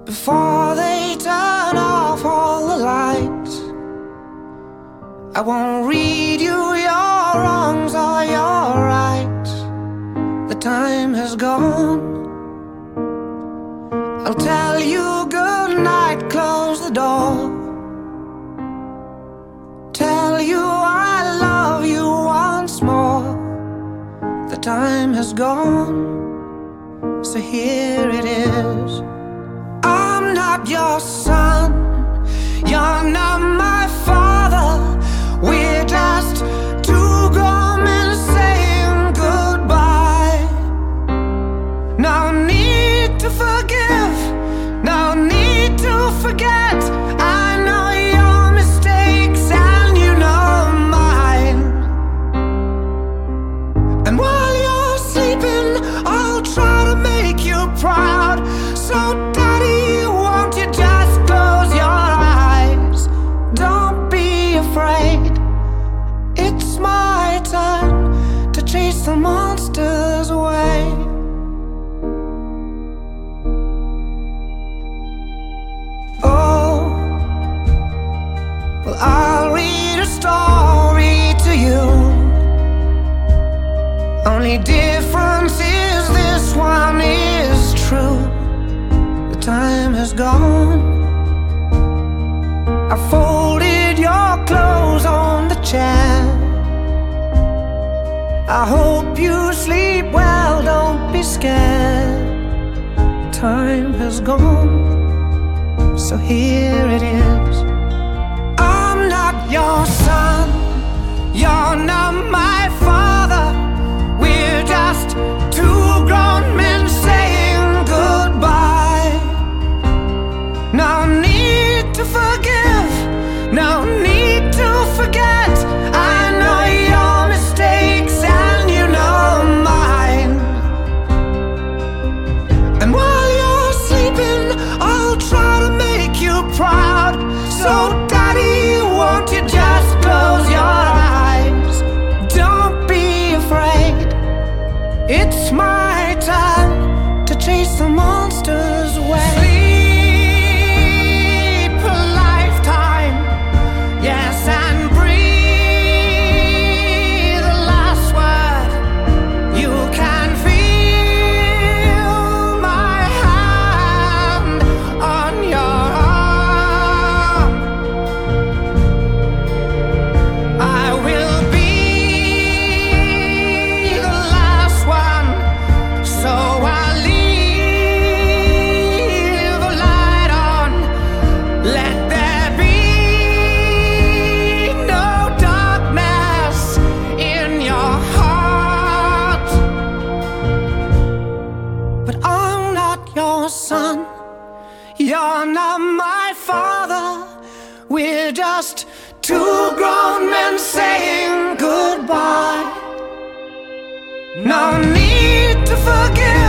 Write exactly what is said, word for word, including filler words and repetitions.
Before they turn off all the lights, I won't read you your wrongs or your rights. The time has gone. I'll tell you good night, close the door. Tell you I love you once more. The time has gone, so here it is. I'm not your son, you're not my father. We're just two grown men saying goodbye. No need to forgive, no need to forget. I know your mistakes and you know mine. And while you're sleeping, I'll try to make you proud. So daddy, won't you just close your eyes? Don't be afraid. It's my turn to chase the monsters away. Oh, well, I'll read a story to you. Only difference is this one is true. The time has gone. I folded your clothes on the chair. I hope you sleep well, don't be scared. Time has gone, so here it is. I'm not your son, you're not my father. We're just two grown men saying goodbye. No need to forgive, no need to forget. I know your mistakes and you know mine. And while you're sleeping, I'll try to make you proud. So daddy, won't you just close your eyes? Don't be afraid. It's my time to chase the monsters away. Sleep a lifetime, yes, and breathe the last word. You can feel my hand on your arm. I will be the last one, so I'll leave a light on. Let there be no darkness in your heart. But I'm not your son, you're not my father. We're just two grown men saying goodbye. No need to forgive,